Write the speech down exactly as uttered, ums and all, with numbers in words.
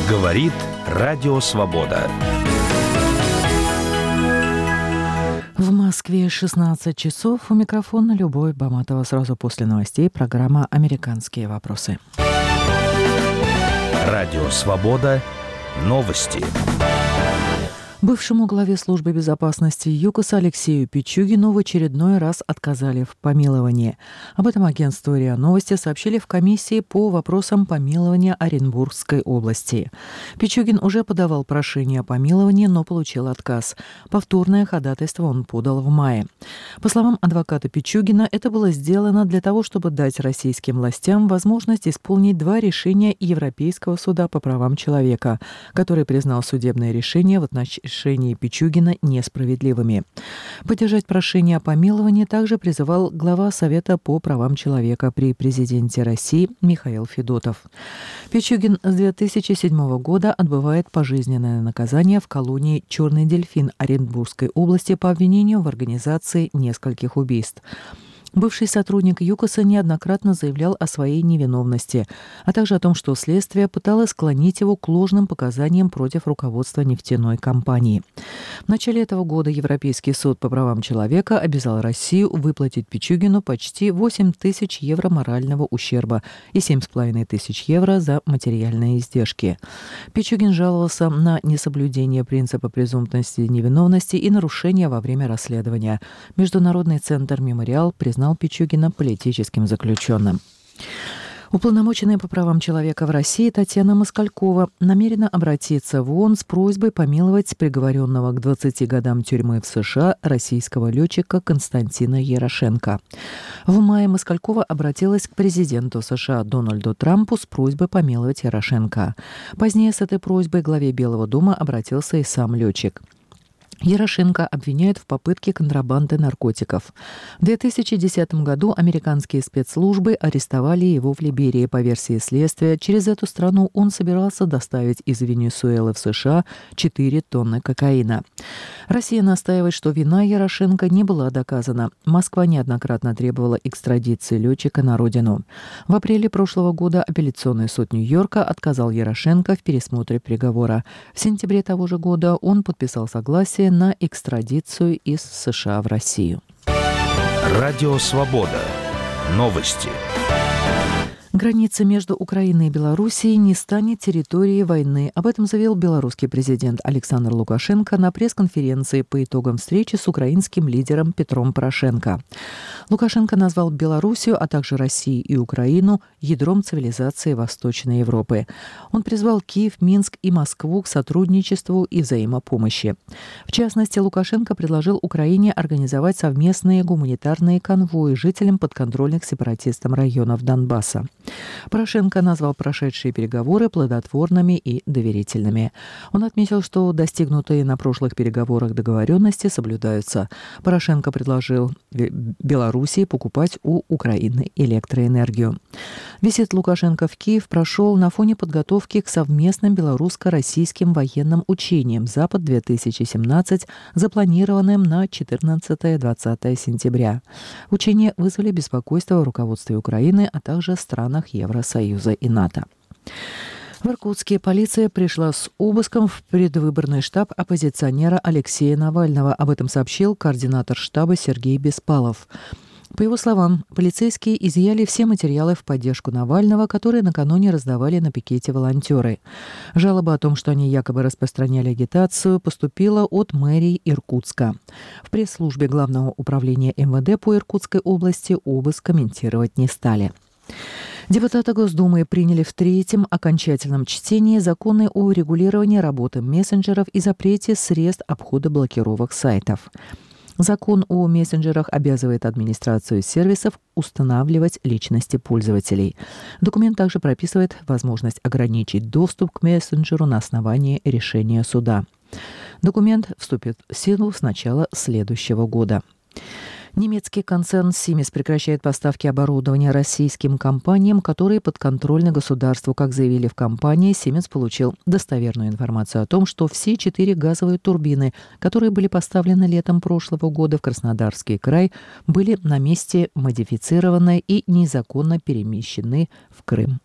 Говорит Радио Свобода. В Москве шестнадцать часов. У микрофона Любовь Баматова. Сразу после новостей программа «Американские вопросы». Радио Свобода. Новости. Бывшему главе службы безопасности ЮКОСа Алексею Пичугину в очередной раз отказали в помиловании. Об этом агентству РИА Новости сообщили в комиссии по вопросам помилования Оренбургской области. Пичугин уже подавал прошение о помиловании, но получил отказ. Повторное ходатайство он подал в мае. По словам адвоката Пичугина, это было сделано для того, чтобы дать российским властям возможность исполнить два решения Европейского суда по правам человека, который признал судебное решение в отношении решения Пичугина несправедливыми. Поддержать прошение о помиловании также призывал глава Совета по правам человека при президенте России Михаил Федотов. Пичугин с две тысячи седьмого года отбывает пожизненное наказание в колонии «Черный дельфин» Оренбургской области по обвинению в организации нескольких убийств. Бывший сотрудник ЮКОСа неоднократно заявлял о своей невиновности, а также о том, что следствие пыталось склонить его к ложным показаниям против руководства нефтяной компании. В начале этого года Европейский суд по правам человека обязал Россию выплатить Пичугину почти восемь тысяч евро морального ущерба и семь с половиной тысяч евро за материальные издержки. Пичугин жаловался на несоблюдение принципа презумпции невиновности и нарушения во время расследования. Международный центр «Мемориал» признал Пичугина политическим заключенным. Уполномоченная по правам человека в России Татьяна Москалькова намерена обратиться в ООН с просьбой помиловать приговоренного к двадцати годам тюрьмы в США российского летчика Константина Ярошенко. В мае Москалькова обратилась к президенту США Дональду Трампу с просьбой помиловать Ярошенко. Позднее с этой просьбой главе Белого дома обратился и сам летчик. Ярошенко обвиняют в попытке контрабанды наркотиков. В две тысячи десятом году американские спецслужбы арестовали его в Либерии. По версии следствия, через эту страну он собирался доставить из Венесуэлы в США четыре тонны кокаина. Россия настаивает, что вина Ярошенко не была доказана. Москва неоднократно требовала экстрадиции летчика на родину. В апреле прошлого года апелляционный суд Нью-Йорка отказал Ярошенко в пересмотре приговора. В сентябре того же года он подписал согласие на экстрадицию из США в Россию. Радио Свобода. Новости. Граница между Украиной и Белоруссией не станет территорией войны. Об этом заявил белорусский президент Александр Лукашенко на пресс-конференции по итогам встречи с украинским лидером Петром Порошенко. Лукашенко назвал Белоруссию, а также Россию и Украину ядром цивилизации Восточной Европы. Он призвал Киев, Минск и Москву к сотрудничеству и взаимопомощи. В частности, Лукашенко предложил Украине организовать совместные гуманитарные конвои жителям подконтрольных сепаратистам районов Донбасса. Порошенко назвал прошедшие переговоры плодотворными и доверительными. Он отметил, что достигнутые на прошлых переговорах договоренности соблюдаются. Порошенко предложил Белоруссии покупать у Украины электроэнергию. Визит Лукашенко в Киев прошел на фоне подготовки к совместным белорусско-российским военным учениям «Запад-две тысячи семнадцать», запланированным на четырнадцатое-двадцатое сентября. Учения вызвали беспокойство в руководстве Украины, а также стран Евросоюза и НАТО. В Иркутске полиция пришла с обыском в предвыборный штаб оппозиционера Алексея Навального. Об этом сообщил координатор штаба Сергей Беспалов. По его словам, полицейские изъяли все материалы в поддержку Навального, которые накануне раздавали на пикете волонтеры. Жалоба о том, что они якобы распространяли агитацию, поступила от мэрии Иркутска. В пресс-службе Главного управления эм вэ дэ по Иркутской области обыск комментировать не стали. Депутаты Госдумы приняли в третьем окончательном чтении законы о регулировании работы мессенджеров и запрете средств обхода блокировок сайтов. Закон о мессенджерах обязывает администрацию сервисов устанавливать личности пользователей. Документ также прописывает возможность ограничить доступ к мессенджеру на основании решения суда. Документ вступит в силу с начала следующего года. Немецкий концерн Siemens прекращает поставки оборудования российским компаниям, которые подконтрольны государству. Как заявили в компании, Siemens получил достоверную информацию о том, что все четыре газовые турбины, которые были поставлены летом прошлого года в Краснодарский край, были на месте модифицированы и незаконно перемещены в Крым.